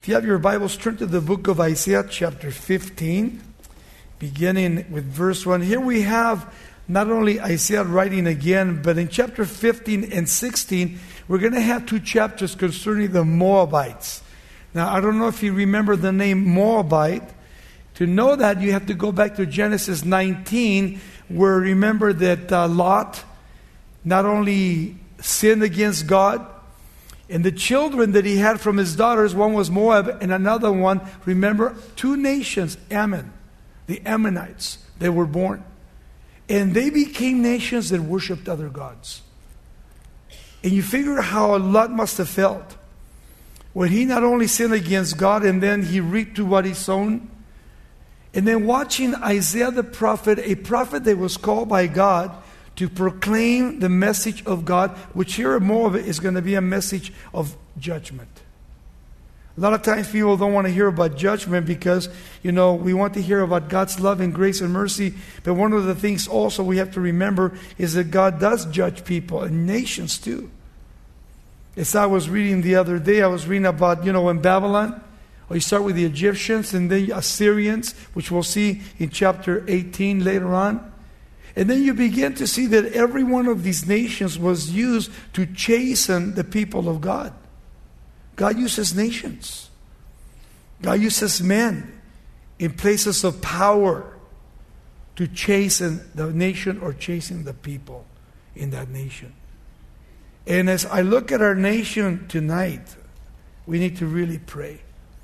If you have your Bibles, turn to the book of Isaiah chapter 15, beginning with verse 1. Here we have not only Isaiah writing again, but in chapter 15 and 16, we're going to have two chapters concerning the Moabites. Now, I don't know if you remember the name Moabite. To know that, you have to go back to Genesis 19, where remember that Lot not only sinned against God, and the children that he had from his daughters, one was Moab and another one, remember, two nations, Ammon, the Ammonites, they were born. And they became nations that worshipped other gods. And you figure how Lot must have felt when he not only sinned against God and then he reaped to what he sown. And then watching Isaiah the prophet, a prophet that was called by God to proclaim the message of God, which here more of it is going to be a message of judgment. A lot of times people don't want to hear about judgment because, we want to hear about God's love and grace and mercy. But one of the things also we have to remember is that God does judge people and nations too. As I was reading the other day, I was reading about, in Babylon, you start with the Egyptians and then Assyrians, which we'll see in chapter 18 later on. And then you begin to see that every one of these nations was used to chasten the people of God. God uses nations. God uses men in places of power to chasten the nation or chasten the people in that nation. And as I look at our nation tonight, we need to really pray.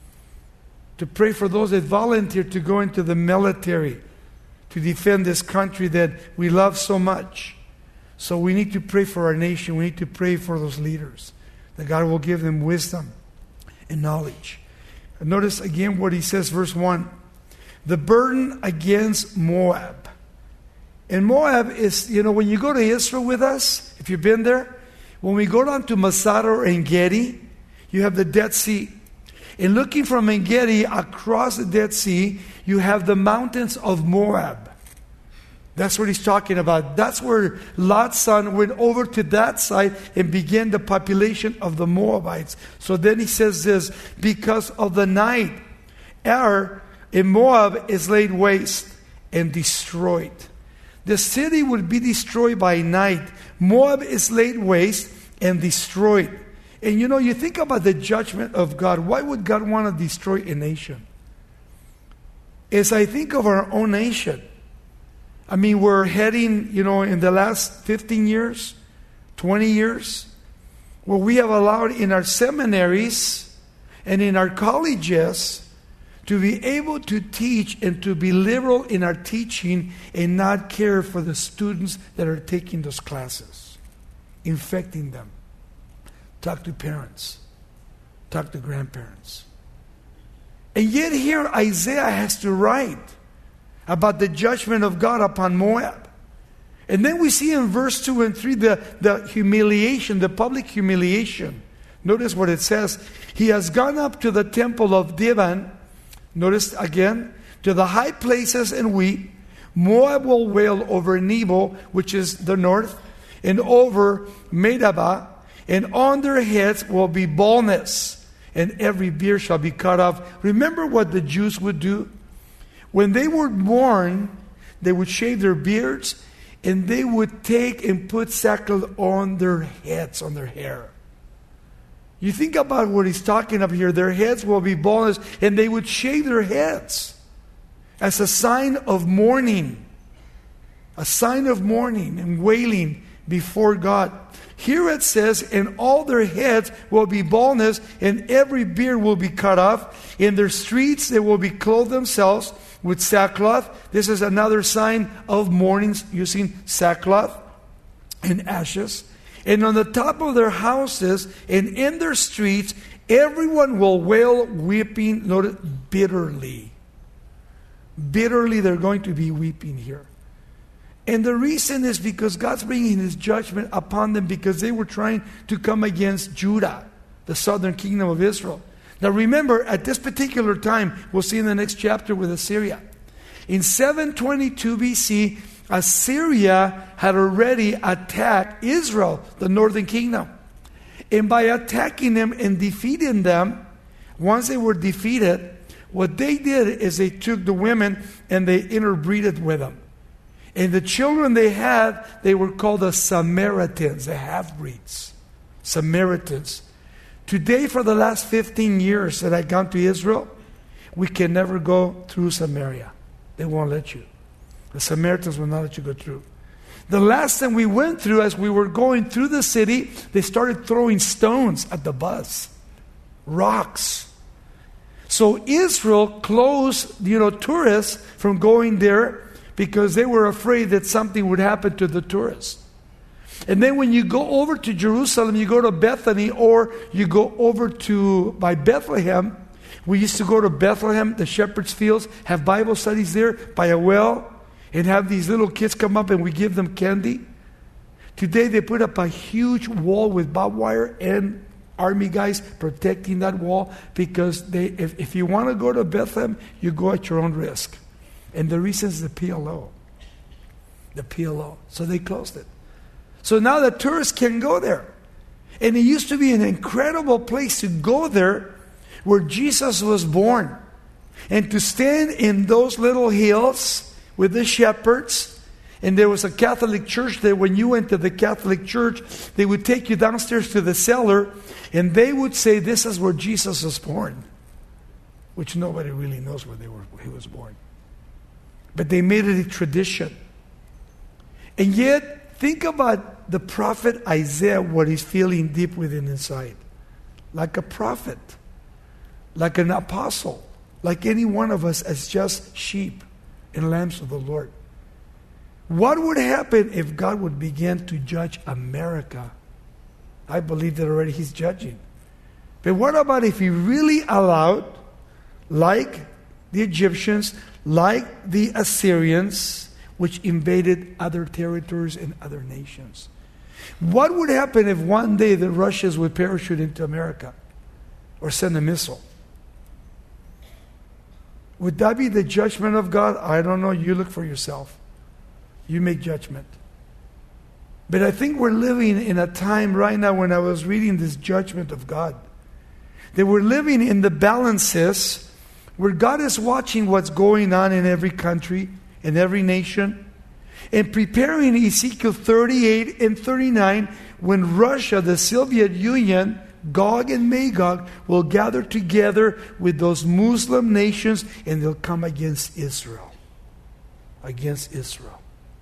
To pray for those that volunteer to go into the military to defend this country that we love so much. So we need to pray for our nation. We need to pray for those leaders, that God will give them wisdom and knowledge. And notice again what he says, verse 1. The burden against Moab. And Moab is, when you go to Israel with us, if you've been there, when we go down to Masada or En-Gedi, you have the Dead Sea. And looking from En-Gedi across the Dead Sea, you have the mountains of Moab. That's what he's talking about. That's where Lot's son went over to that side and began the population of the Moabites. So then he says this, because of the night, Ar in Moab is laid waste and destroyed. The city would be destroyed by night. Moab is laid waste and destroyed. And you think about the judgment of God. Why would God want to destroy a nation? As I think of our own nation, we're heading, in the last 15 years, 20 years, where we have allowed in our seminaries and in our colleges to be able to teach and to be liberal in our teaching and not care for the students that are taking those classes, infecting them. Talk to parents. Talk to grandparents. And yet here Isaiah has to write about the judgment of God upon Moab. And then we see in verse 2 and 3 the humiliation, the public humiliation. Notice what it says. He has gone up to the temple of Divan. Notice again, to the high places and weep. Moab will wail over Nebo, which is the north, and over Medaba. And on their heads will be baldness, and every beard shall be cut off. Remember what the Jews would do? When they were born, they would shave their beards, and they would take and put sackcloth on their heads, on their hair. You think about what he's talking about here. Their heads will be baldness, and they would shave their heads as a sign of mourning. A sign of mourning and wailing before God. Here it says, and all their heads will be baldness, and every beard will be cut off. In their streets they will be clothed themselves with sackcloth. This is another sign of mourning, using sackcloth and ashes. And on the top of their houses and in their streets, everyone will wail, weeping, notice, bitterly. Bitterly they're going to be weeping here. And the reason is because God's bringing His judgment upon them because they were trying to come against Judah, the southern kingdom of Israel. Now remember, at this particular time, we'll see in the next chapter with Assyria. In 722 BC, Assyria had already attacked Israel, the northern kingdom. And by attacking them and defeating them, Once they were defeated, what they did is they took the women and they interbreeded with them. And the children they had, they were called the Samaritans, the half-breeds. Samaritans. Today, for the last 15 years that I've gone to Israel, we can never go through Samaria. They won't let you. The Samaritans will not let you go through. The last time we went through, as we were going through the city, they started throwing stones at the bus. Rocks. So Israel closed, tourists from going there because they were afraid that something would happen to the tourists. And then when you go over to Jerusalem, you go to Bethany, or you go over by Bethlehem. We used to go to Bethlehem, the shepherd's fields, have Bible studies there by a well, and have these little kids come up and we give them candy. Today they put up a huge wall with barbed wire and army guys protecting that wall, because if you want to go to Bethlehem, you go at your own risk. And the reason is the PLO. The PLO. So they closed it. So now the tourists can go there. And it used to be an incredible place to go there, where Jesus was born. And to stand in those little hills with the shepherds. And there was a Catholic church there. When you went to the Catholic church, they would take you downstairs to the cellar, and they would say, this is where Jesus was born. Which nobody really knows where he was born. But they made it a tradition. And yet, think about the prophet Isaiah, what he's feeling deep within inside. Like a prophet. Like an apostle. Like any one of us as just sheep and lambs of the Lord. What would happen if God would begin to judge America? I believe that already He's judging. But what about if He really allowed, like the Egyptians, like the Assyrians, which invaded other territories and other nations? What would happen if one day the Russians would parachute into America or send a missile? Would that be the judgment of God? I don't know. You look for yourself. You make judgment. But I think we're living in a time right now, when I was reading this judgment of God, that we're living in the balances where God is watching what's going on in every country, in every nation, and preparing Ezekiel 38 and 39, when Russia, the Soviet Union, Gog and Magog, will gather together with those Muslim nations, and they'll come against Israel. Against Israel.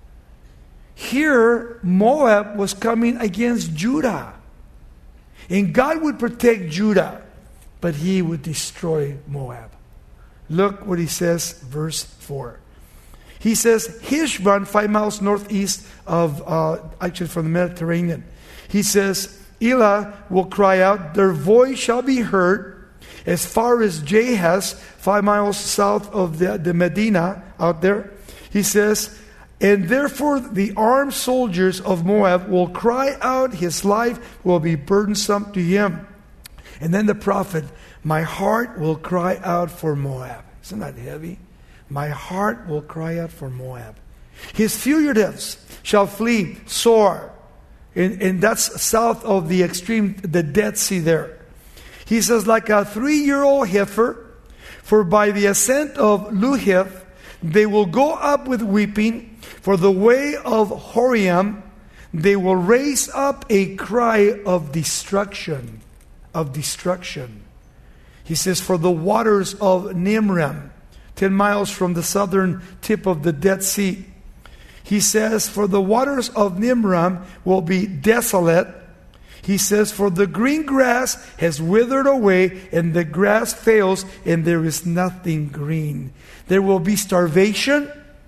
Here, Moab was coming against Judah. And God would protect Judah, but He would destroy Moab. Look what He says, verse 4. He says, Heshbon, 5 miles northeast of, from the Mediterranean. He says, Elah will cry out, their voice shall be heard as far as Jahaz, 5 miles south of the Medina, out there. He says, and therefore the armed soldiers of Moab will cry out, his life will be burdensome to him. And then the prophet, my heart will cry out for Moab. Isn't that heavy? My heart will cry out for Moab. His fugitives shall flee Sor. And that's south of the Dead Sea there. He says, like a 3-year-old heifer, for by the ascent of Luhith, they will go up with weeping. For the way of Horiam, they will raise up a cry of destruction. Of destruction. He says, for the waters of Nimram, 10 miles from the southern tip of the Dead Sea. He says, for the waters of Nimram will be desolate. He says, for the green grass has withered away, and the grass fails, and there is nothing green. There will be starvation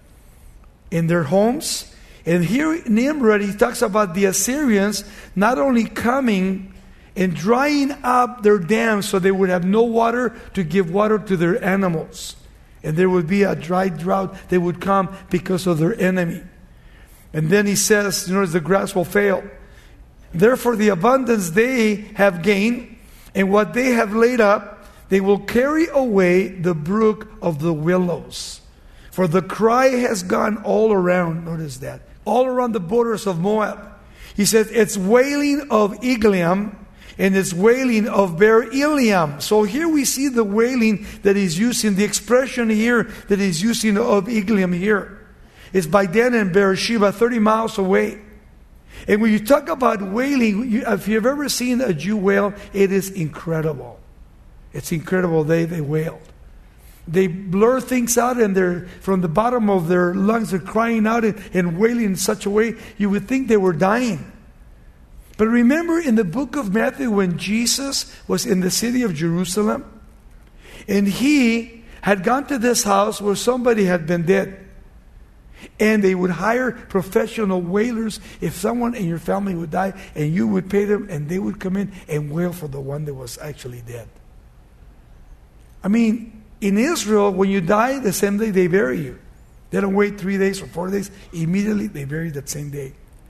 in their homes. And here Nimrod, he talks about the Assyrians not only coming and drying up their dams so they would have no water to give water to their animals. And there would be a dry drought that would come because of their enemy. And then he says, the grass will fail. Therefore the abundance they have gained, and what they have laid up, they will carry away the brook of the willows. For the cry has gone all around, notice that, all around the borders of Moab. He says, it's wailing of Eglaim, and its wailing of Beer Eliam. So here we see the wailing that he's using, the expression here that he's using of Eliam here. It's by Dan and Beersheba, 30 miles away. And when you talk about wailing, if you've ever seen a Jew wail, it is incredible. It's incredible. They wailed. They blur things out, and they're from the bottom of their lungs, they're crying out and wailing in such a way you would think they were dying. But remember in the book of Matthew when Jesus was in the city of Jerusalem, and he had gone to this house where somebody had been dead. And they would hire professional wailers if someone in your family would die, and you would pay them, and they would come in and wail for the one that was actually dead. I mean, in Israel, when you die, the same day they bury you. They don't wait 3 days or 4 days. Immediately they bury that same day.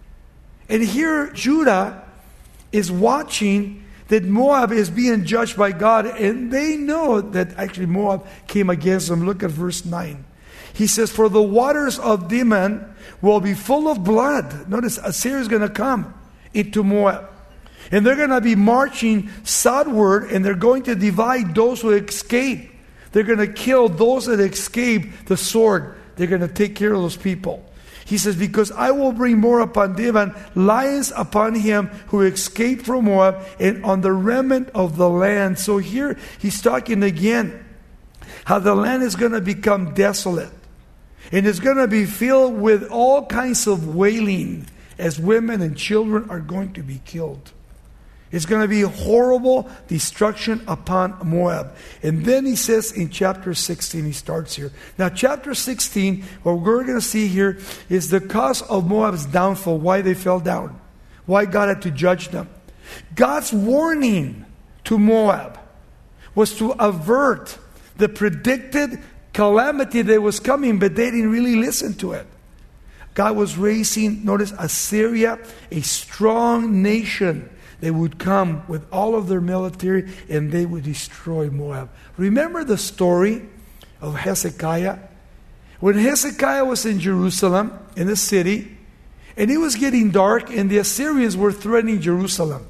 And here Judah is watching that Moab is being judged by God, and they know that actually Moab came against them. Look at verse 9. He says, for the waters of Dimon will be full of blood. Notice, Assyria is going to come into Moab. And they're going to be marching southward, and they're going to divide those who escape. They're going to kill those that escape the sword. They're going to take care of those people. He says, because I will bring more upon Dimon, lions upon him who escaped from Moab, and on the remnant of the land. So here he's talking again how the land is going to become desolate. And it's going to be filled with all kinds of wailing as women and children are going to be killed. It's going to be horrible destruction upon Moab. And then he says in chapter 16, he starts here. Now chapter 16, what we're going to see here is the cause of Moab's downfall, why they fell down, why God had to judge them. God's warning to Moab was to avert the predicted calamity that was coming, but they didn't really listen to it. God was raising, notice, Assyria, a strong nation. They would come with all of their military and they would destroy Moab. Remember the story of Hezekiah? When Hezekiah was in Jerusalem, in the city, and it was getting dark and the Assyrians were threatening Jerusalem.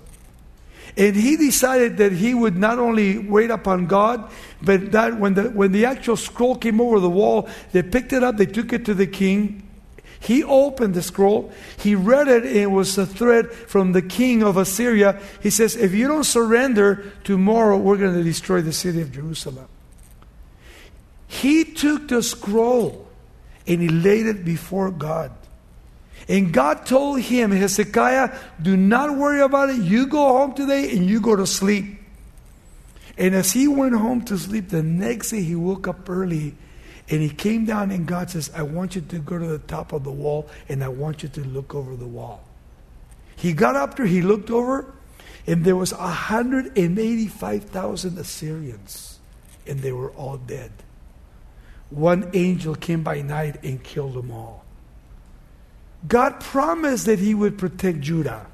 And he decided that he would not only wait upon God, but that when the actual scroll came over the wall, they picked it up, they took it to the king. He opened the scroll, he read it, and it was a threat from the king of Assyria. He says, if you don't surrender, tomorrow we're going to destroy the city of Jerusalem. He took the scroll and he laid it before God. And God told him, Hezekiah, do not worry about it. You go home today and you go to sleep. And as he went home to sleep, the next day he woke up early and he came down, and God says, I want you to go to the top of the wall and I want you to look over the wall. He got up there, he looked over, and there was 185,000 Assyrians, and they were all dead. One angel came by night and killed them all. God promised that he would protect Judah.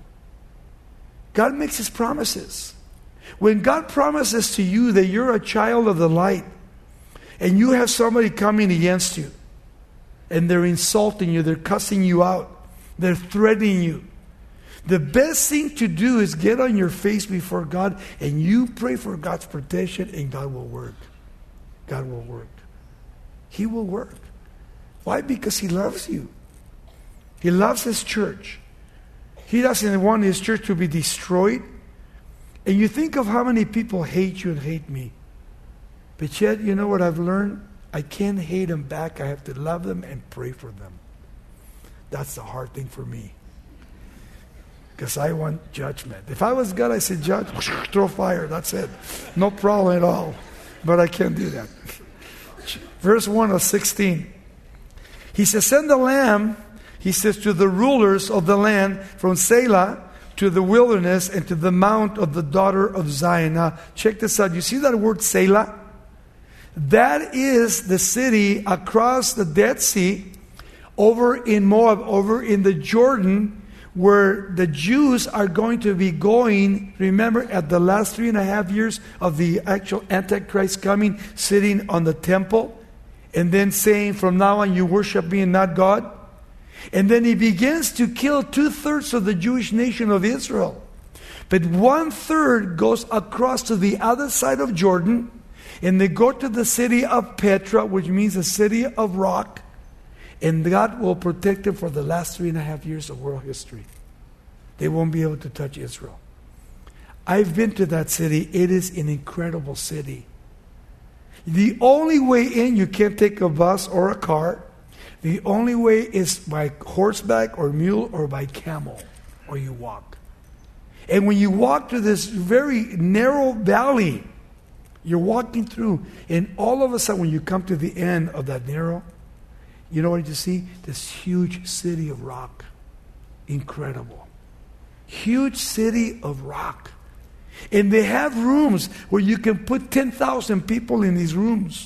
God makes his promises. When God promises to you that you're a child of the light, and you have somebody coming against you, and they're insulting you, they're cussing you out, they're threatening you, the best thing to do is get on your face before God and you pray for God's protection, and God will work. God will work. He will work. Why? Because he loves you. He loves his church. He doesn't want his church to be destroyed. And you think of how many people hate you and hate me. But yet, you know what I've learned? I can't hate them back. I have to love them and pray for them. That's the hard thing for me. Because I want judgment. If I was God, I said, judge, throw fire. That's it. No problem at all. But I can't do that. Verse 1 of 16. He says, send the lamb, he says, to the rulers of the land from Selah to the wilderness and to the mount of the daughter of Zion. Now, check this out. You see that word Selah? That is the city across the Dead Sea, over in Moab, over in the Jordan, where the Jews are going to be going, remember, at the last 3.5 years of the actual Antichrist coming, sitting on the temple, and then saying, from now on you worship me and not God. And then he begins to kill 2/3 of the Jewish nation of Israel. But 1/3 goes across to the other side of Jordan, and they go to the city of Petra, which means the city of rock, and God will protect them for the last 3.5 years of world history. They won't be able to touch Israel. I've been to that city. It is an incredible city. The only way in, you can't take a bus or a car. The only way is by horseback or mule or by camel, or you walk. And when you walk to this very narrow valley, you're walking through, and all of a sudden when you come to the end of that narrow, you know what you see? This huge city of rock. Incredible. Huge city of rock. And they have rooms where you can put 10,000 people in these rooms.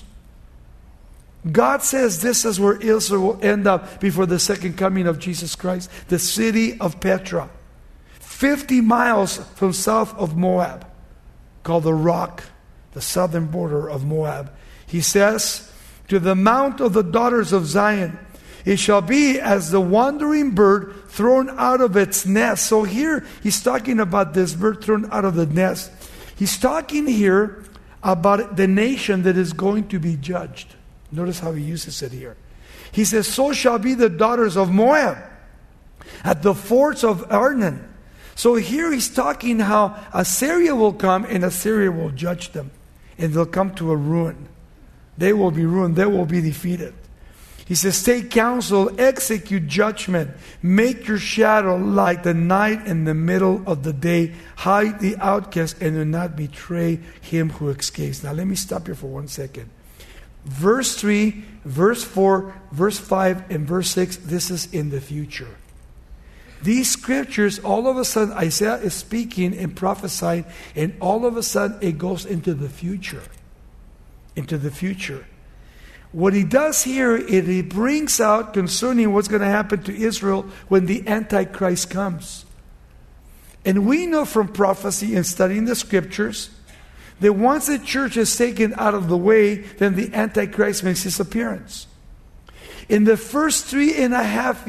God says this is where Israel will end up before the second coming of Jesus Christ. The city of Petra. 50 miles from south of Moab. Called the Rock. The southern border of Moab. He says, to the mount of the daughters of Zion, it shall be as the wandering bird thrown out of its nest. So here he's talking about this bird thrown out of the nest. He's talking here about the nation that is going to be judged. Notice how he uses it here. He says, so shall be the daughters of Moab at the fords of Arnon. So here he's talking how Assyria will come and Assyria will judge them. And they'll come to a ruin. They will be ruined. They will be defeated. He says, take counsel, execute judgment, make your shadow like the night in the middle of the day, hide the outcast, and do not betray him who escapes. Now let me stop here for 1 second. Verse 3, verse 4, verse 5, and verse 6, this is in the future. These scriptures, all of a sudden, Isaiah is speaking and prophesying, and all of a sudden it goes into the future. Into the future. What he does here is he brings out concerning what's going to happen to Israel when the Antichrist comes. And we know from prophecy and studying the scriptures that once the church is taken out of the way, then the Antichrist makes his appearance. In the first 3.5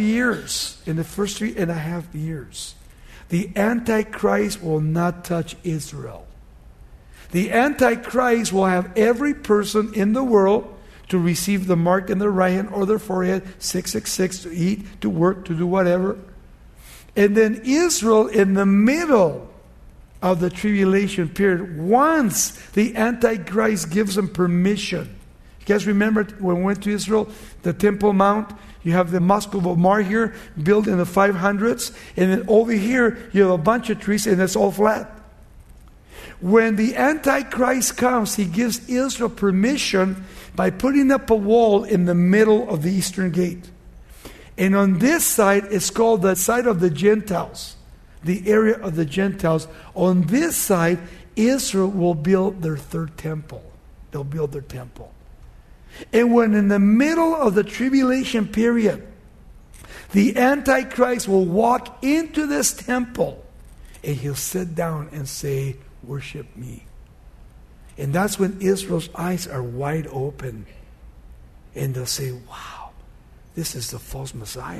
years, the Antichrist will not touch Israel. The Antichrist will have every person in the world to receive the mark in their right hand or their forehead, 666, to eat, to work, to do whatever. And then Israel in the middle of the tribulation period, once the Antichrist gives them permission. You guys remember when we went to Israel, the Temple Mount, you have the Mosque of Omar here, built in the 500s, and then over here you have a bunch of trees and it's all flat. When the Antichrist comes, he gives Israel permission by putting up a wall in the middle of the eastern gate. And on this side, it's called the side of the Gentiles, the area of the Gentiles. On this side, Israel will build their third temple. They'll build their temple. And when in the middle of the tribulation period, the Antichrist will walk into this temple and he'll sit down and say, worship me. And that's when Israel's eyes are wide open. And they'll say, wow, this is the false Messiah.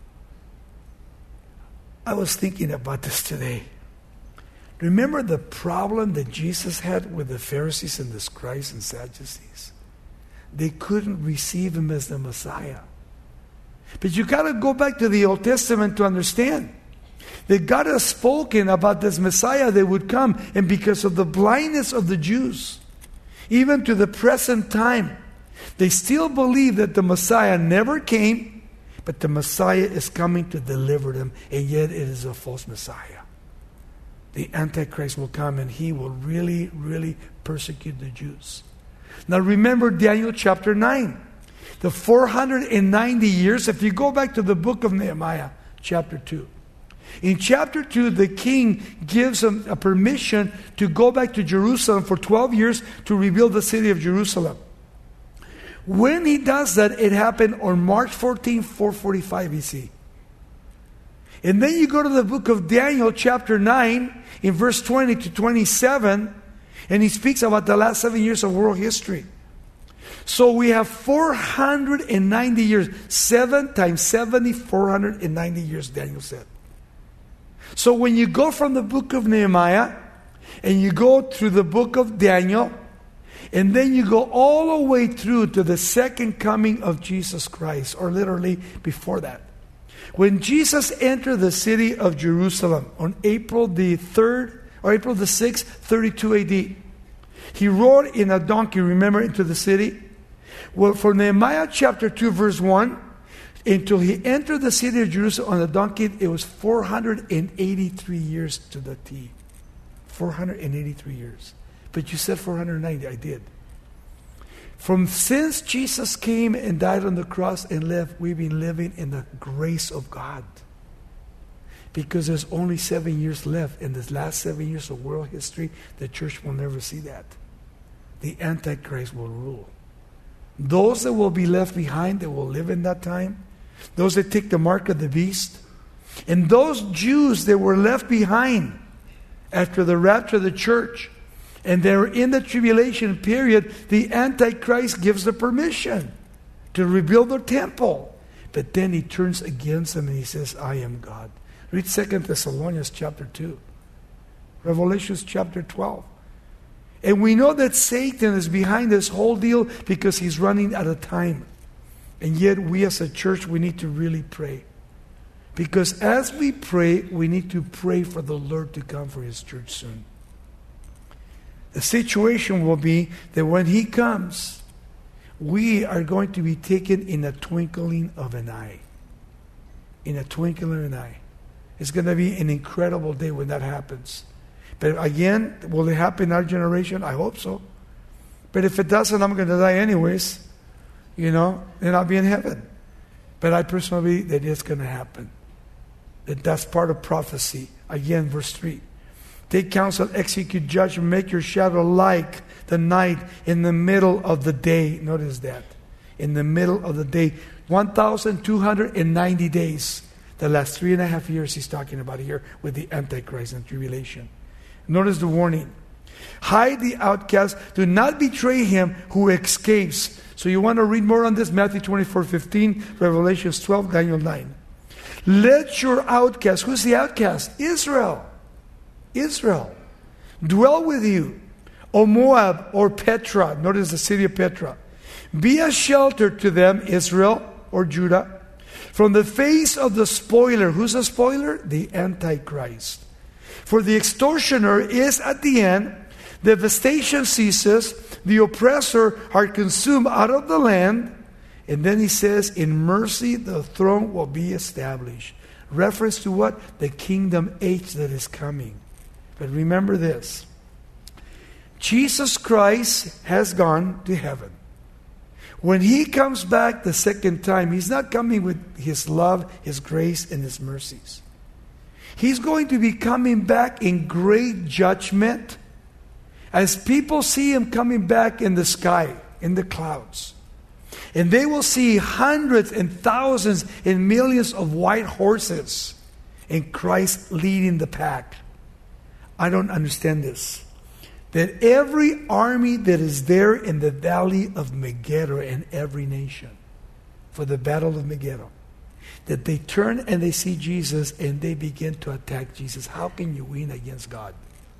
I was thinking about this today. Remember the problem that Jesus had with the Pharisees and the scribes and Sadducees? They couldn't receive him as the Messiah. But you got to go back to the Old Testament to understand that God has spoken about this Messiah that would come, and because of the blindness of the Jews, even to the present time, they still believe that the Messiah never came, but the Messiah is coming to deliver them, and yet it is a false Messiah. The Antichrist will come and he will really, really persecute the Jews. Now remember Daniel chapter 9. The 490 years, if you go back to the book of Nehemiah, chapter 2. In chapter 2, the king gives him a permission to go back to Jerusalem for 12 years to rebuild the city of Jerusalem. When he does that, it happened on March 14, 445 BC. And then you go to the book of Daniel, chapter 9, in verse 20 to 27, and he speaks about the last 7 years of world history. So we have 490 years. 7 times 70, 490 years, Daniel said. So when you go from the book of Nehemiah and you go through the book of Daniel, and then you go all the way through to the second coming of Jesus Christ, or literally before that. When Jesus entered the city of Jerusalem on April the 3rd or April the 6th, 32 AD, he rode in a donkey, remember, into the city. Well, for Nehemiah chapter 2 verse 1, until he entered the city of Jerusalem on a donkey, it was 483 years to the T. 483 years. But you said 490, I did. Since Jesus came and died on the cross and left, we've been living in the grace of God. Because there's only 7 years left. In this last 7 years of world history, the church will never see that. The Antichrist will rule. Those that will be left behind, that will live in that time, those that take the mark of the beast, and those Jews that were left behind after the rapture of the church, and they're in the tribulation period, the Antichrist gives the permission to rebuild the temple. But then he turns against them and he says, I am God. Read 2 Thessalonians chapter 2. Revelations chapter 12. And we know that Satan is behind this whole deal because he's running out of time. And yet we as a church, we need to really pray. Because as we pray, we need to pray for the Lord to come for His church soon. The situation will be that when He comes, we are going to be taken in a twinkling of an eye. In a twinkling of an eye. It's going to be an incredible day when that happens. But again, will it happen in our generation? I hope so. But if it doesn't, I'm going to die anyways. Then I'll be in heaven. But I personally believe that it's going to happen. That's part of prophecy. Again, verse 3. Take counsel, execute judgment, make your shadow like the night in the middle of the day. Notice that. In the middle of the day. 1,290 days. The last 3.5 years he's talking about here with the Antichrist and tribulation. Notice the warning. Hide the outcast. Do not betray him who escapes. So you want to read more on this? Matthew 24:15, Revelations 12, Daniel 9. Let your outcast, who's the outcast? Israel. Israel. Dwell with you. O Moab or Petra. Notice the city of Petra. Be a shelter to them, Israel or Judah, from the face of the spoiler. Who's the spoiler? The Antichrist. For the extortioner is at the end, devastation ceases, the oppressor are consumed out of the land, and then he says, in mercy the throne will be established. Reference to what? The kingdom age that is coming. But remember this. Jesus Christ has gone to heaven. When He comes back the second time, He's not coming with His love, His grace, and His mercies. He's going to be coming back in great judgment as people see Him coming back in the sky, in the clouds. And they will see hundreds and thousands and millions of white horses and Christ leading the pack. I don't understand this. That every army that is there in the valley of Megiddo in every nation for the battle of Megiddo, that they turn and they see Jesus and they begin to attack Jesus. How can you win against God?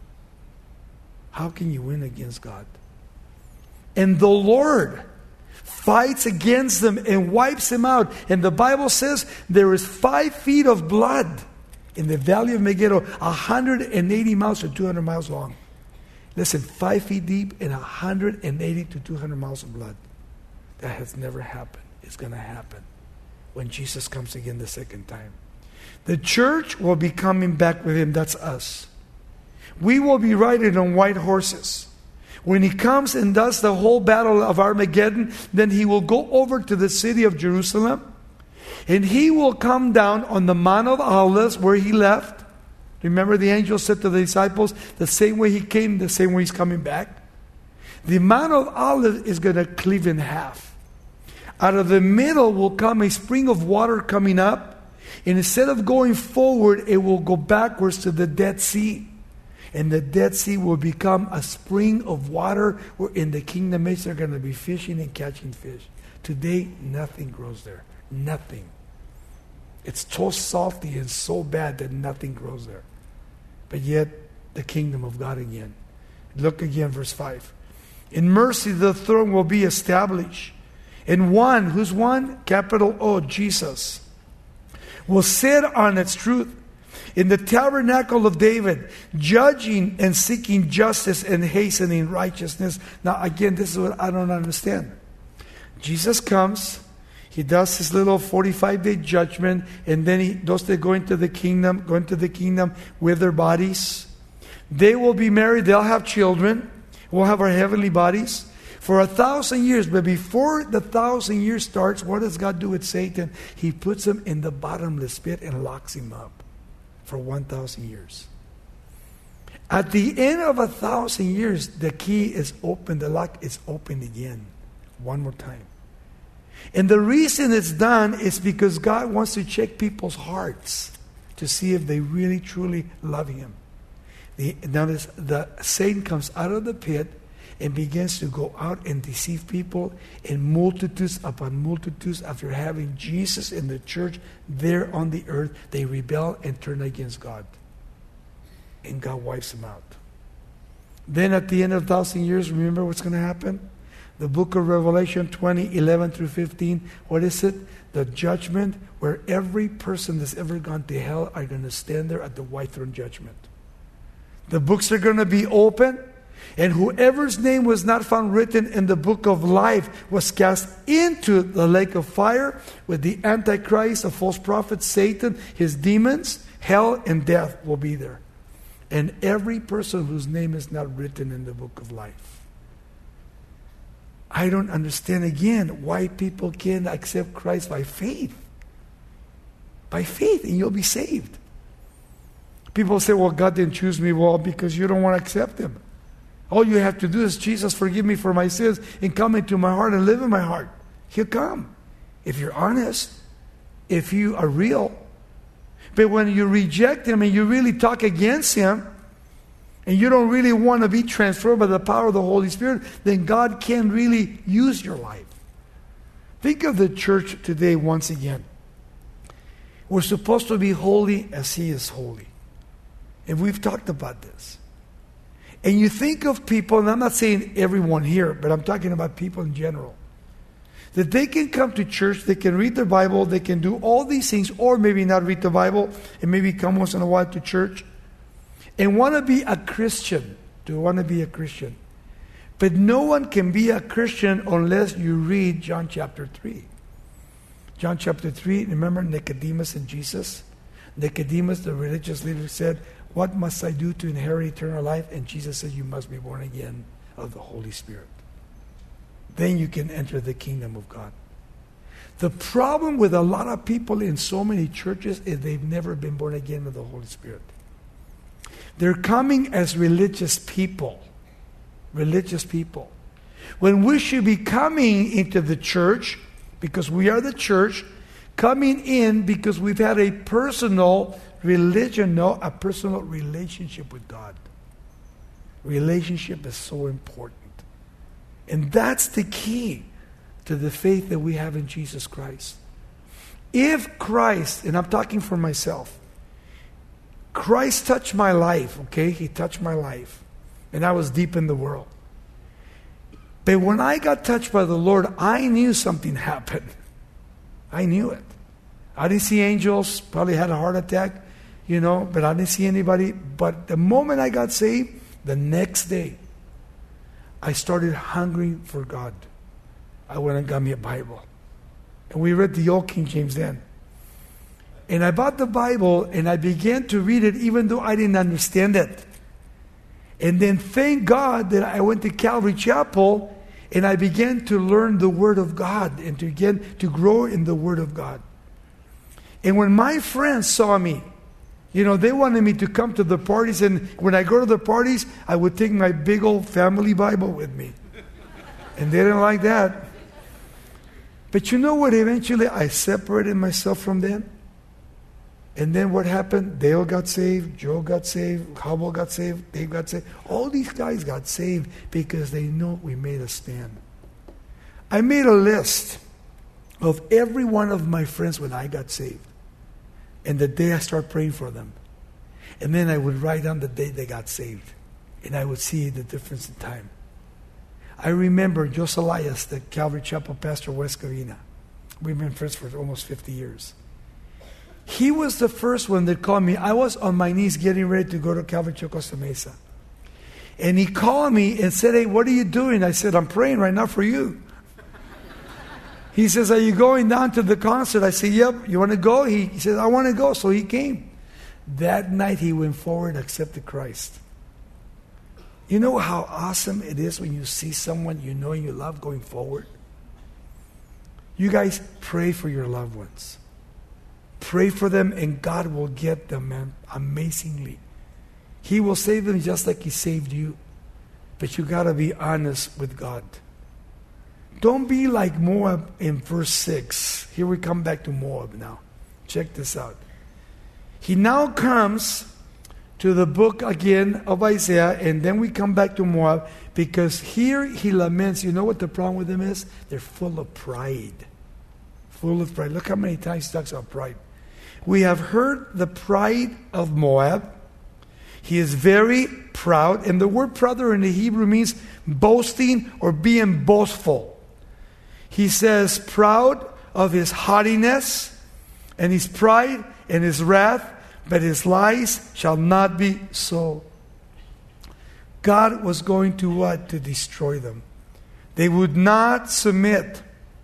How can you win against God? And the Lord fights against them and wipes them out. And the Bible says there is 5 feet of blood in the valley of Megiddo, 180 miles to 200 miles long. Listen, 5 feet deep and 180 to 200 miles of blood. That has never happened. It's going to happen when Jesus comes again the second time. The church will be coming back with Him. That's us. We will be riding on white horses. When He comes and does the whole battle of Armageddon, then He will go over to the city of Jerusalem. And He will come down on the Mount of Olives where He left. Remember the angel said to the disciples, the same way He came, the same way He's coming back. The Mount of Olives is going to cleave in half. Out of the middle will come a spring of water coming up. And instead of going forward, it will go backwards to the Dead Sea. And the Dead Sea will become a spring of water where in the kingdom age they're going to be fishing and catching fish. Today, nothing grows there. Nothing. It's so salty and so bad that nothing grows there. But yet, the kingdom of God again. Look again, verse 5. In mercy, the throne will be established. And one, who's one? Capital O, Jesus, will sit on its truth in the tabernacle of David, judging and seeking justice and hastening righteousness. Now, again, this is what I don't understand. Jesus comes, he does his little 45-day judgment, and then those that go into the kingdom with their bodies. They will be married, they'll have children, we'll have our heavenly bodies for 1,000 years. But before the 1,000 years starts, what does God do with Satan? He puts him in the bottomless pit and locks him up for 1,000 years. At the end of 1,000 years, the key is open, the lock is opened again, one more time. And the reason it's done is because God wants to check people's hearts to see if they really, truly love Him. Notice, the Satan comes out of the pit and begins to go out and deceive people, and multitudes upon multitudes, after having Jesus in the church there on the earth, they rebel and turn against God. And God wipes them out. Then at the end of 1,000 years, remember what's going to happen? The book of Revelation 20, 11 through 15. What is it? The judgment where every person that's ever gone to hell are going to stand there at the white throne judgment. The books are going to be open, and whoever's name was not found written in the book of life was cast into the lake of fire with the Antichrist, the false prophet, Satan, his demons. Hell and death will be there. And every person whose name is not written in the book of life. I don't understand again why people can't accept Christ by faith. By faith, and you'll be saved. People say, well, God didn't choose me. Well, because you don't want to accept Him. All you have to do is, Jesus, forgive me for my sins and come into my heart and live in my heart. He'll come. If you're honest, if you are real. But when you reject Him and you really talk against Him, and you don't really want to be transformed by the power of the Holy Spirit, then God can really use your life. Think of the church today once again. We're supposed to be holy as He is holy. And we've talked about this. And you think of people, and I'm not saying everyone here, but I'm talking about people in general, that they can come to church, they can read the Bible, they can do all these things, or maybe not read the Bible, and maybe come once in a while to church, and want to be a Christian. Do want to be a Christian. But no one can be a Christian unless you read John chapter 3. John chapter 3, remember Nicodemus and Jesus? Nicodemus, the religious leader, said, what must I do to inherit eternal life? And Jesus said, you must be born again of the Holy Spirit. Then you can enter the kingdom of God. The problem with a lot of people in so many churches is they've never been born again of the Holy Spirit. They're coming as religious people. Religious people. When we should be coming into the church, because we are the church, coming in because we've had a personal religion, no, a personal relationship with God. Relationship is so important. And that's the key to the faith that we have in Jesus Christ. If Christ, and I'm talking for myself, Christ touched my life, okay? He touched my life. And I was deep in the world. But when I got touched by the Lord, I knew something happened. I knew it. I didn't see angels, probably had a heart attack, but I didn't see anybody. But the moment I got saved, the next day, I started hungering for God. I went and got me a Bible. And we read the old King James then. And I bought the Bible and I began to read it even though I didn't understand it. And then thank God that I went to Calvary Chapel and I began to learn the Word of God and to grow in the Word of God. And when my friends saw me, they wanted me to come to the parties, and when I go to the parties, I would take my big old family Bible with me. And they didn't like that. But you know what? Eventually I separated myself from them. And then what happened? Dale got saved, Joe got saved, Hubble got saved, Dave got saved. All these guys got saved because they know we made a stand. I made a list of every one of my friends when I got saved. and the day I start praying for them. And then I would write down the day they got saved. And I would see the difference in time. I remember Jos Elias, the Calvary Chapel pastor, West Covina. We've been friends for almost 50 years. He was the first one that called me. I was on my knees getting ready to go to Calvary Chapel Costa Mesa. And he called me and said, "Hey, what are you doing?" I said, "I'm praying right now for you." He says, "Are you going down to the concert?" I said, "Yep." "You want to go?" He said, "I want to go." So he came. That night he went forward and accepted Christ. You know how awesome it is when you see someone you know and you love going forward? You guys pray for your loved ones. Pray for them and God will get them, man, amazingly. He will save them just like He saved you. But you got to be honest with God. Don't be like Moab in verse 6. Here we come back to Moab now. Check this out. He now comes to the book again of Isaiah, and then we come back to Moab, because here he laments. You know what the problem with them is? They're full of pride. Full of pride. Look how many times he talks about pride. We have heard the pride of Moab. He is very proud, and the word proud in the Hebrew means boasting or being boastful. He says proud of his haughtiness and his pride and his wrath, but his lies shall not be so. God was going to what? To destroy them. They would not submit.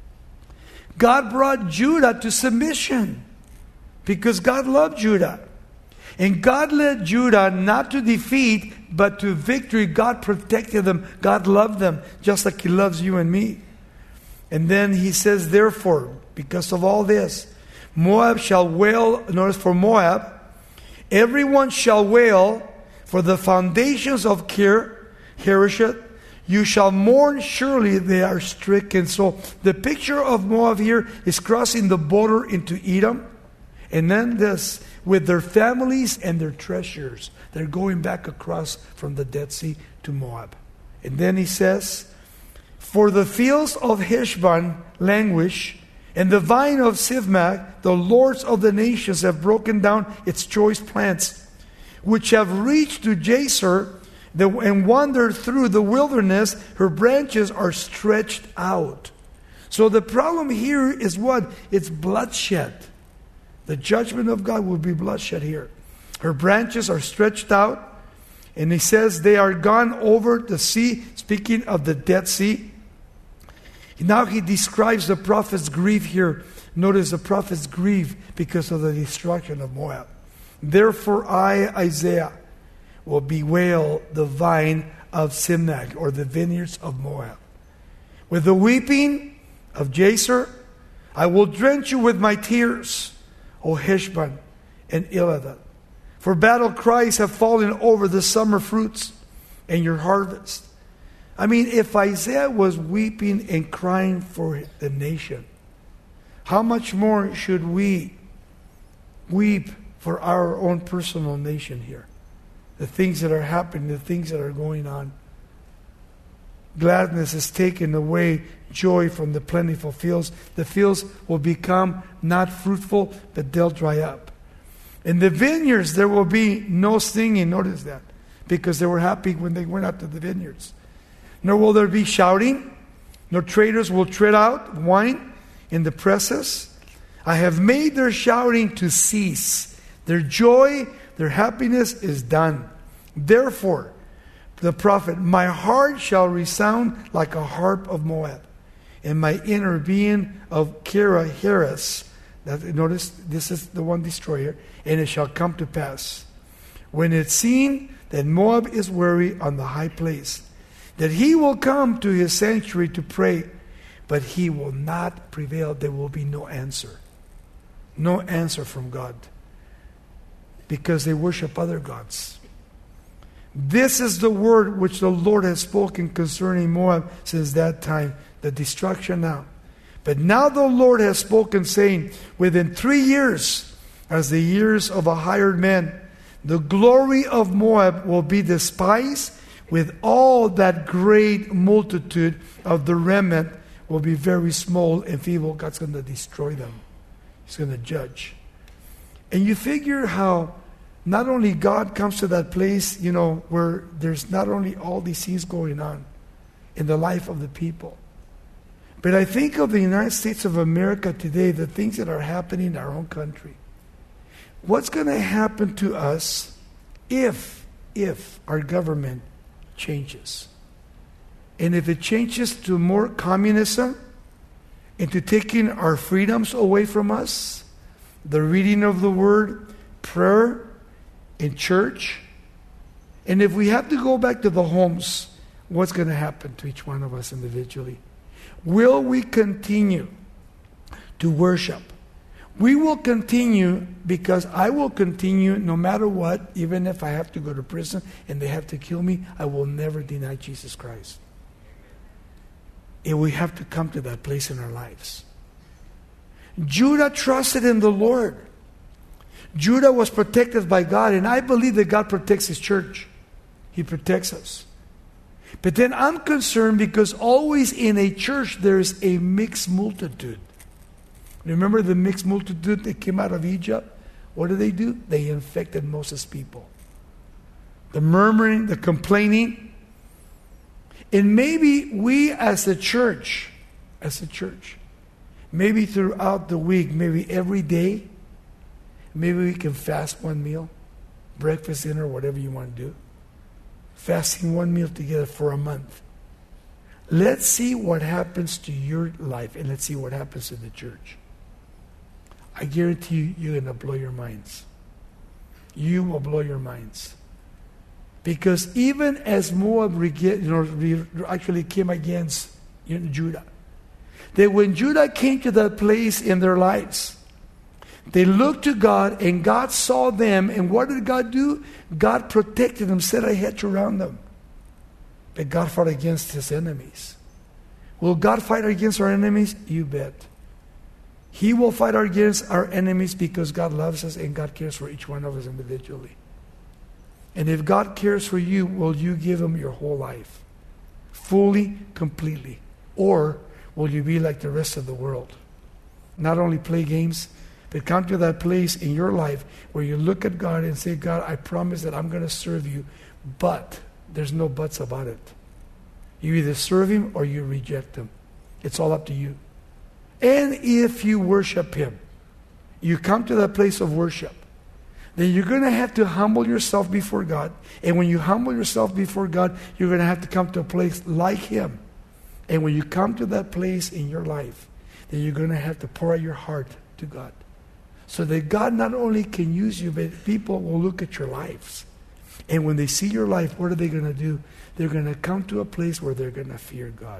God brought Judah to submission because God loved Judah. And God led Judah not to defeat, but to victory. God protected them. God loved them, just like He loves you and me. And then He says, therefore, because of all this, Moab shall wail. Notice, for Moab, everyone shall wail for the foundations of Kir Hareshet. You shall mourn, surely they are stricken. So the picture of Moab here is crossing the border into Edom. And then this, with their families and their treasures. They're going back across from the Dead Sea to Moab. And then he says, for the fields of Heshbon languish, and the vine of Sivmah, the lords of the nations have broken down its choice plants, which have reached to Jazer and wandered through the wilderness. Her branches are stretched out. So the problem here is what? It's bloodshed. The judgment of God will be bloodshed here. Her branches are stretched out. And he says they are gone over the sea, speaking of the Dead Sea. Now he describes the prophet's grief here. Notice the prophet's grief because of the destruction of Moab. Therefore I, Isaiah, will bewail the vine of Simnag, or the vineyards of Moab. With the weeping of Jazer, I will drench you with my tears, O Heshbon and Eladah. For battle cries have fallen over the summer fruits and your harvest. I mean, if Isaiah was weeping and crying for the nation, how much more should we weep for our own personal nation here? The things that are happening, the things that are going on. Gladness is taken away, joy from the plentiful fields. The fields will become not fruitful, but they'll dry up. In the vineyards, there will be no singing. Notice that. Because they were happy when they went out to the vineyards. Nor will there be shouting. No traders will tread out wine in the presses. I have made their shouting to cease. Their joy, their happiness is done. Therefore, the prophet, my heart shall resound like a harp of Moab, and my inner being of Kira Heres. Notice, this is the one destroyer. And it shall come to pass, when it's seen that Moab is weary on the high place, that he will come to his sanctuary to pray, but he will not prevail. There will be no answer. No answer from God. Because they worship other gods. This is the word which the Lord has spoken concerning Moab since that time, the destruction now. But now the Lord has spoken, saying, within 3 years, as the years of a hired man, the glory of Moab will be despised, with all that great multitude of the remnant will be very small and feeble. God's going to destroy them. He's going to judge. And you figure how not only God comes to that place, where there's not only all these things going on in the life of the people, but I think of the United States of America today, the things that are happening in our own country. What's going to happen to us if our government changes? And if it changes to more communism, into taking our freedoms away from us, the reading of the Word, prayer in church, and if we have to go back to the homes, what's going to happen to each one of us individually? Will we continue to worship? We will continue, because I will continue no matter what, even if I have to go to prison and they have to kill me, I will never deny Jesus Christ. And we have to come to that place in our lives. Judah trusted in the Lord. Judah was protected by God, and I believe that God protects His church. He protects us. But then I'm concerned because always in a church there is a mixed multitude. Remember the mixed multitude that came out of Egypt? What did? They infected Moses' people. The murmuring, the complaining. And maybe we as a church, maybe throughout the week, maybe every day, maybe we can fast one meal, breakfast, dinner, whatever you want to do. Fasting one meal together for a month. Let's see what happens to your life, and let's see what happens to the church. I guarantee you, you're going to blow your minds. You will blow your minds. Because even as Moab actually came against Judah, that when Judah came to that place in their lives, they looked to God, and God saw them, and what did God do? God protected them, set a hedge around them. But God fought against His enemies. Will God fight against our enemies? You bet. He will fight against our enemies because God loves us and God cares for each one of us individually. And if God cares for you, will you give Him your whole life? Fully, completely. Or will you be like the rest of the world? Not only play games, but come to that place in your life where you look at God and say, God, I promise that I'm going to serve you, but there's no buts about it. You either serve Him or you reject Him. It's all up to you. And if you worship Him, you come to that place of worship, then you're going to have to humble yourself before God. And when you humble yourself before God, you're going to have to come to a place like Him. And when you come to that place in your life, then you're going to have to pour out your heart to God. So that God not only can use you, but people will look at your lives. And when they see your life, what are they going to do? They're going to come to a place where they're going to fear God.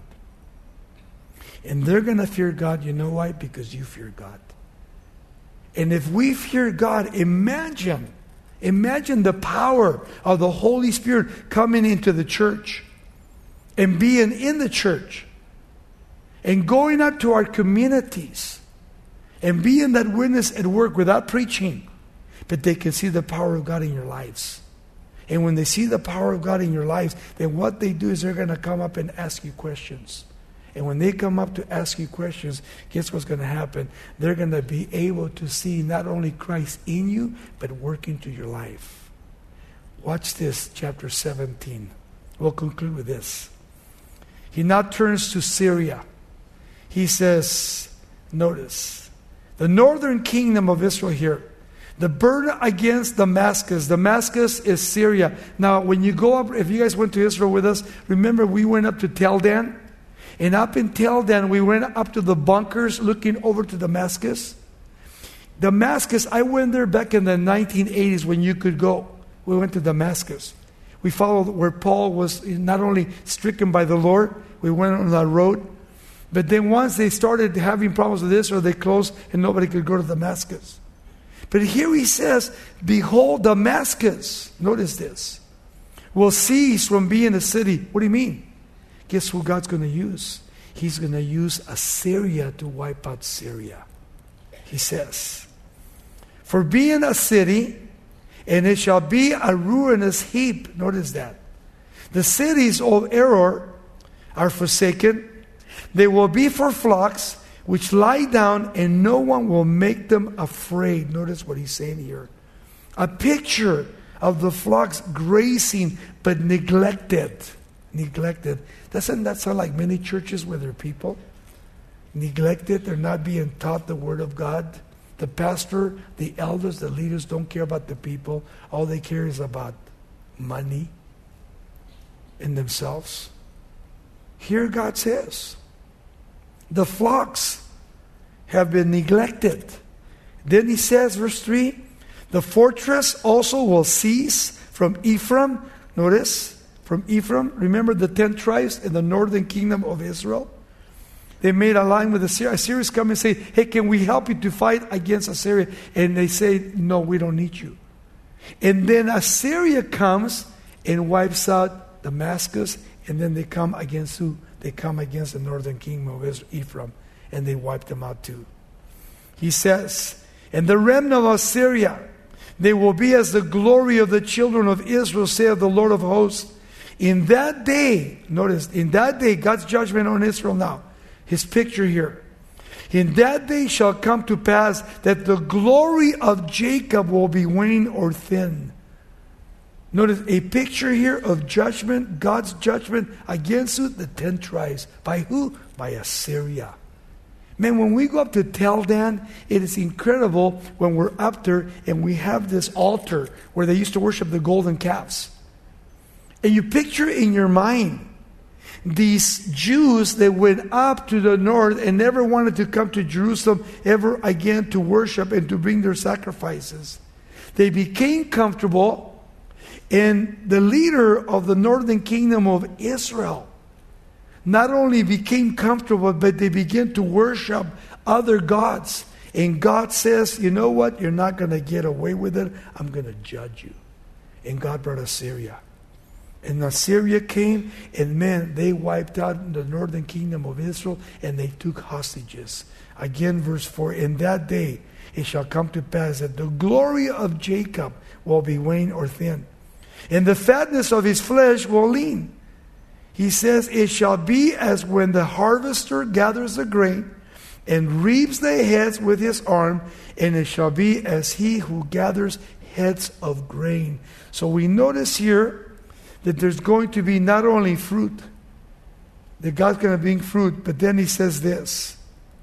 And they're going to fear God, you know why? Because you fear God. And if we fear God, imagine the power of the Holy Spirit coming into the church and being in the church and going out to our communities and being that witness at work without preaching. But they can see the power of God in your lives. And when they see the power of God in your lives, then what they do is they're going to come up and ask you questions. And when they come up to ask you questions, guess what's going to happen? They're going to be able to see not only Christ in you, but working to your life. Watch this, chapter 17. We'll conclude with this. He now turns to Syria. He says, notice, the northern kingdom of Israel here, the burden against Damascus. Damascus is Syria. Now, when you go up, if you guys went to Israel with us, remember we went up to Tel Dan? And up in Tel Dan, we went up to the bunkers looking over to Damascus. Damascus, I went there back in the 1980s when you could go. We went to Damascus. We followed where Paul was not only stricken by the Lord, we went on that road. But then once they started having problems with Israel, they closed and nobody could go to Damascus. But here he says, behold, Damascus, notice this, will cease from being a city. What do you mean? Guess who God's going to use? He's going to use Assyria to wipe out Syria. He says, for being a city, and it shall be a ruinous heap. Notice that. The cities of Error are forsaken. They will be for flocks, which lie down, and no one will make them afraid. Notice what he's saying here. A picture of the flocks grazing, but neglected. Neglected. Doesn't that sound like many churches with their people? Neglected. They're not being taught the Word of God. The pastor, the elders, the leaders don't care about the people. All they care is about money and themselves. Here God says, the flocks have been neglected. Then he says, verse 3, the fortress also will cease from Ephraim. Notice, from Ephraim. Remember the 10 tribes in the northern kingdom of Israel? They made a line with Assyria. Assyrians come and say, hey, can we help you to fight against Assyria? And they say, no, we don't need you. And then Assyria comes and wipes out Damascus. And then they come against who? They come against the northern kingdom of Ephraim. And they wipe them out too. He says, and the remnant of Assyria, they will be as the glory of the children of Israel, saith the Lord of hosts. In that day, notice, in that day, God's judgment on Israel now. His picture here. In that day shall come to pass that the glory of Jacob will be wane or thin. Notice a picture here of judgment, God's judgment against who? The 10 tribes. By who? By Assyria. Man, when we go up to Tel Dan, it is incredible when we're up there and we have this altar where they used to worship the golden calves. And you picture in your mind these Jews that went up to the north and never wanted to come to Jerusalem ever again to worship and to bring their sacrifices. They became comfortable, and the leader of the northern kingdom of Israel not only became comfortable, but they began to worship other gods. And God says, you know what? You're not going to get away with it. I'm going to judge you. And God brought Assyria. And Assyria came, and man, they wiped out the northern kingdom of Israel, and they took hostages. Again, verse 4, in that day it shall come to pass that the glory of Jacob will be wane or thin, and the fatness of his flesh will lean. He says, it shall be as when the harvester gathers the grain and reaps the heads with his arm, and it shall be as he who gathers heads of grain. So we notice here that there's going to be not only fruit, that God's going to bring fruit, but then he says this,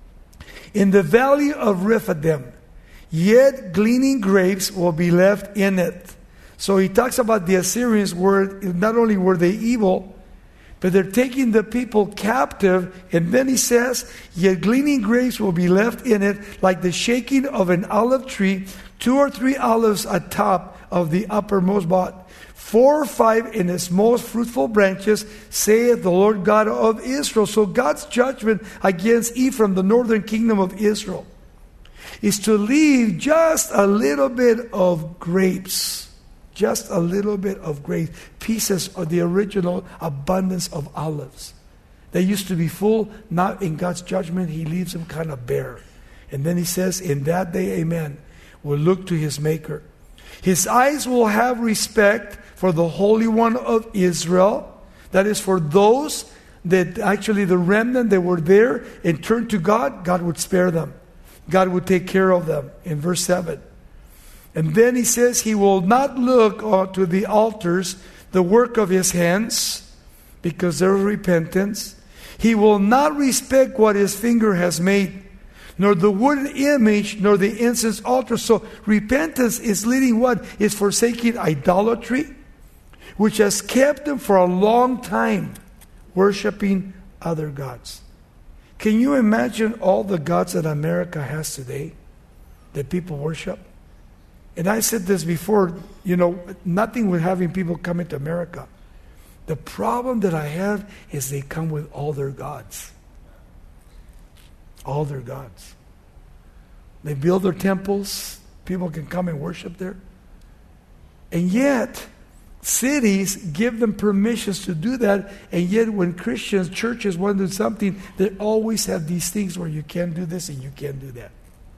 in the valley of Rephidim, yet gleaning grapes will be left in it. So he talks about the Assyrians not only were they evil, but they're taking the people captive. And then he says, yet gleaning grapes will be left in it, like the shaking of an olive tree, 2 or 3 olives atop of the uppermost bough, 4 or 5 in its most fruitful branches, saith the Lord God of Israel. So God's judgment against Ephraim, the northern kingdom of Israel, is to leave just a little bit of grapes. Just a little bit of grapes. Pieces of the original abundance of olives. They used to be full. Now in God's judgment, he leaves them kind of bare. And then he says, in that day, amen, will look to his maker. His eyes will have respect for the Holy One of Israel. That is for those that actually the remnant that were there and turned to God, God would spare them. God would take care of them. In verse 7. And then he says, he will not look to the altars, the work of his hands, because there is repentance. He will not respect what his finger has made, nor the wooden image, nor the incense altar. So repentance is leading what? Is forsaking idolatry, which has kept them for a long time worshiping other gods. Can you imagine all the gods that America has today that people worship? And I said this before, nothing with having people come into America. The problem that I have is they come with all their gods. All their gods. They build their temples. People can come and worship there. And yet, cities give them permissions to do that. And yet, when Christians, churches want to do something, they always have these things where you can't do this and you can't do that.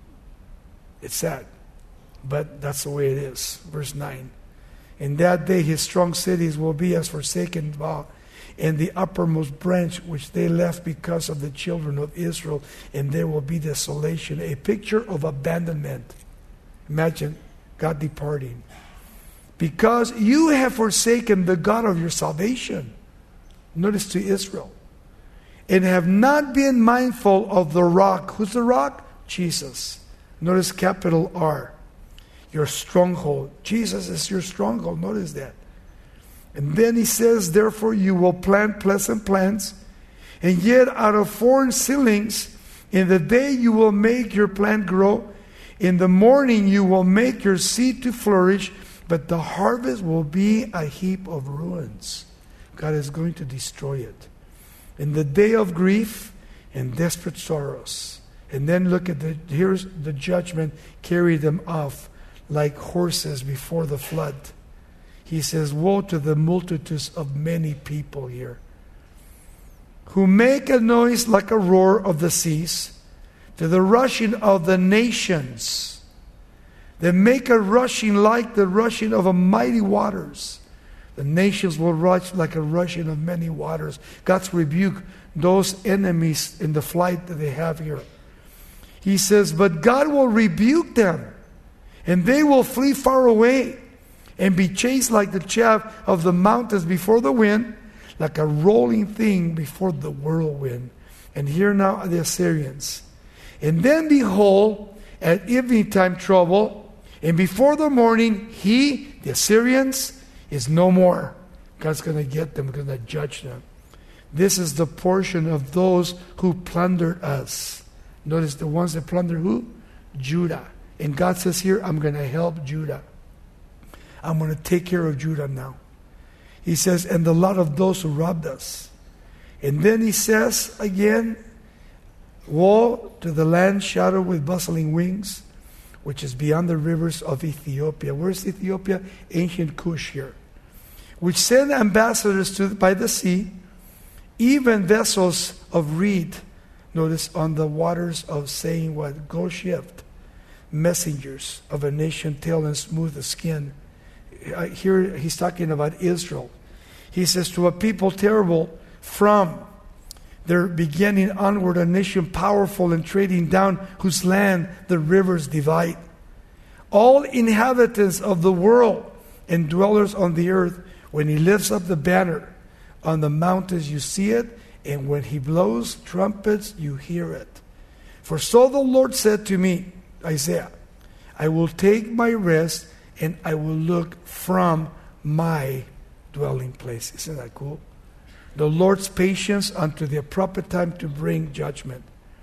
It's sad. But that's the way it is. Verse 9. In that day his strong cities will be as forsaken vow. and the uppermost branch which they left because of the children of Israel, and there will be desolation. A picture of abandonment. Imagine God departing. Because you have forsaken the God of your salvation. Notice to Israel. And have not been mindful of the rock. Who's the rock? Jesus. Notice capital R. Your stronghold. Jesus is your stronghold. Notice that. And then he says, therefore you will plant pleasant plants, and yet out of foreign ceilings, in the day you will make your plant grow, in the morning you will make your seed to flourish, but the harvest will be a heap of ruins. God is going to destroy it. In the day of grief and desperate sorrows. And then look at here's the judgment, carry them off like horses before the flood. He says, woe to the multitudes of many people here, who make a noise like a roar of the seas, to the rushing of the nations. They make a rushing like the rushing of a mighty waters. The nations will rush like a rushing of many waters. God's rebuke those enemies in the flight that they have here. He says, but God will rebuke them, and they will flee far away, and be chased like the chaff of the mountains before the wind, like a rolling thing before the whirlwind. And here now are the Assyrians. And then behold, at evening time trouble, and before the morning, the Assyrians, is no more. God's going to get them, going to judge them. This is the portion of those who plundered us. Notice the ones that plundered who? Judah. And God says here, I'm going to help Judah. I'm going to take care of Judah now. He says, and the lot of those who robbed us. And then he says again, woe to the land shadowed with bustling wings, which is beyond the rivers of Ethiopia. Where's Ethiopia? Ancient Cush here. Which send ambassadors by the sea, even vessels of reed. Notice on the waters of saying what? Go shift. Messengers of a nation, tail and smooth the skin. Here he's talking about Israel. He says, to a people terrible from their beginning onward, a nation powerful and trading down, whose land the rivers divide. All inhabitants of the world and dwellers on the earth, when he lifts up the banner on the mountains you see it, and when he blows trumpets you hear it. For so the Lord said to me, Isaiah, I will take my rest, and I will look from my dwelling place. Isn't that cool? The Lord's patience unto the appropriate time to bring judgment.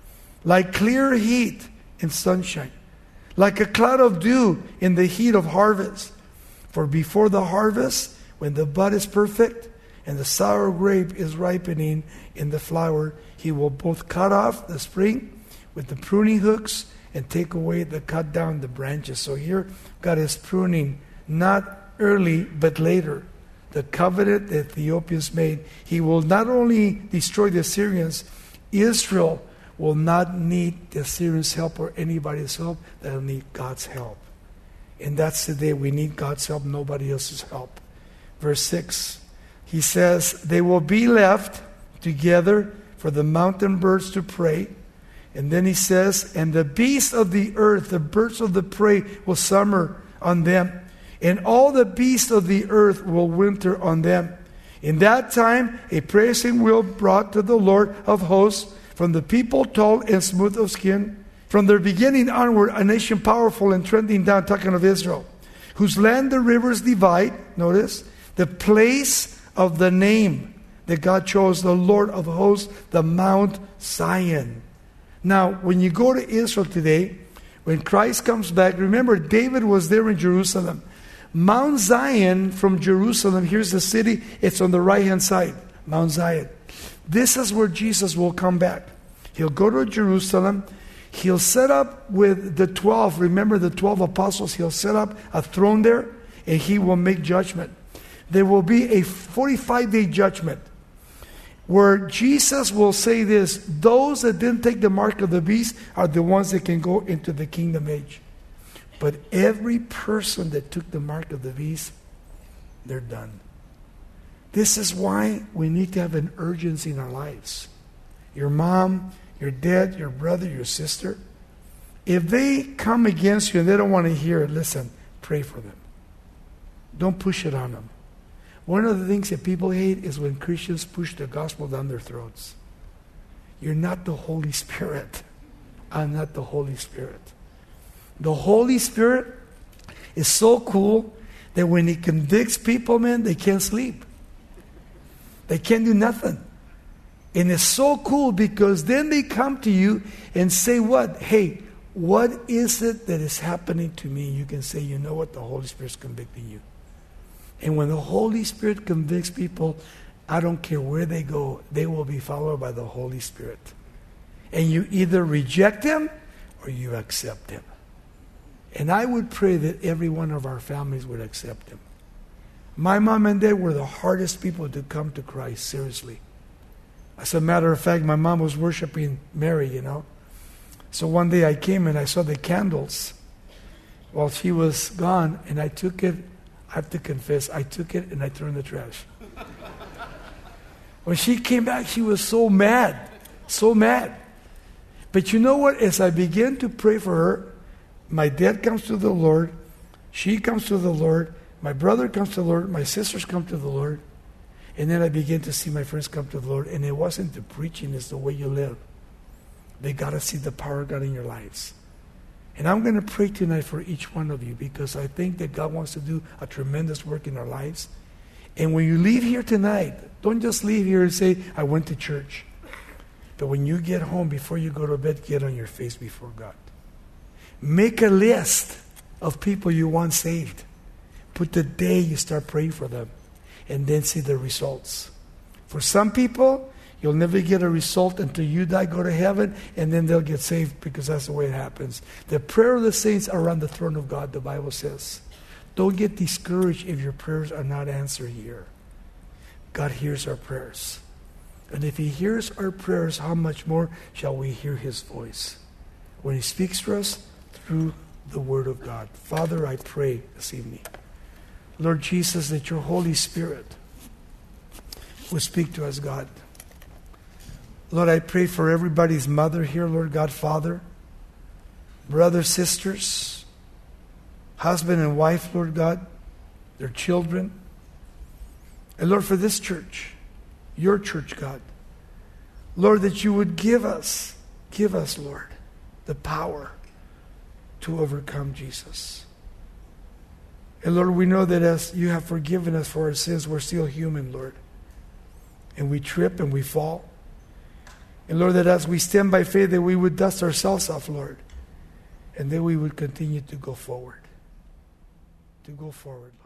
Like clear heat in sunshine, like a cloud of dew in the heat of harvest. For before the harvest, when the bud is perfect and the sour grape is ripening in the flower, he will both cut off the spring with the pruning hooks and take away cut down the branches. So here God is pruning, not early but later. The covenant the Ethiopians made. He will not only destroy the Assyrians, Israel will not need the Assyrians' help or anybody's help. They'll need God's help. And that's the day we need God's help, nobody else's help. Verse 6, he says, they will be left together for the mountain birds to prey. And then he says, and the beasts of the earth, the birds of the prey, will summer on them. And all the beasts of the earth will winter on them. In that time, a praising will brought to the Lord of hosts from the people tall and smooth of skin. From their beginning onward, a nation powerful and trending down, talking of Israel, whose land the rivers divide. Notice, the place of the name that God chose, the Lord of hosts, the Mount Zion. Now, when you go to Israel today, when Christ comes back, remember David was there in Jerusalem. Mount Zion from Jerusalem, here's the city, it's on the right-hand side, Mount Zion. This is where Jesus will come back. He'll go to Jerusalem. He'll set up with the 12, remember the 12 apostles, he'll set up a throne there, and he will make judgment. There will be a 45-day judgment where Jesus will say this, those that didn't take the mark of the beast are the ones that can go into the kingdom age. But every person that took the mark of the beast, they're done. This is why we need to have an urgency in our lives. Your mom, your dad, your brother, your sister, if they come against you and they don't want to hear it, listen, pray for them. Don't push it on them. One of the things that people hate is when Christians push the gospel down their throats. You're not the Holy Spirit. I'm not the Holy Spirit. The Holy Spirit is so cool that when He convicts people, man, they can't sleep. They can't do nothing. And it's so cool because then they come to you and say what? Hey, what is it that is happening to me? You can say, you know what? The Holy Spirit's convicting you. And when the Holy Spirit convicts people, I don't care where they go, they will be followed by the Holy Spirit. And you either reject Him or you accept Him. And I would pray that every one of our families would accept Him. My mom and dad were the hardest people to come to Christ, seriously. As a matter of fact, my mom was worshiping Mary, you know. So one day I came and I saw the candles while she was gone, and I took it. I have to confess, I took it and I threw it in the trash. When she came back, she was so mad, so mad. But you know what? As I began to pray for her, my dad comes to the Lord, she comes to the Lord, my brother comes to the Lord, my sisters come to the Lord, and then I began to see my friends come to the Lord. And it wasn't the preaching, it's the way you live. They got to see the power of God in your lives. And I'm going to pray tonight for each one of you because I think that God wants to do a tremendous work in our lives. And when you leave here tonight, don't just leave here and say, I went to church. But when you get home, before you go to bed, get on your face before God. Make a list of people you want saved. Put the day you start praying for them. And then see the results. For some people, you'll never get a result until you die, go to heaven, and then they'll get saved because that's the way it happens. The prayer of the saints are around the throne of God, the Bible says. Don't get discouraged if your prayers are not answered here. God hears our prayers. And if He hears our prayers, how much more shall we hear His voice? When He speaks to us through the Word of God. Father, I pray this evening, Lord Jesus, that your Holy Spirit will speak to us, God. Lord, I pray for everybody's mother here, Lord God, Father, brothers, sisters, husband and wife, Lord God, their children. And Lord, for this church, your church, God, Lord, that you would give us, Lord, the power to overcome, Jesus. And Lord, we know that as you have forgiven us for our sins, we're still human, Lord. And we trip and we fall. And Lord, that as we stand by faith, that we would dust ourselves off, Lord. And then we would continue to go forward. To go forward.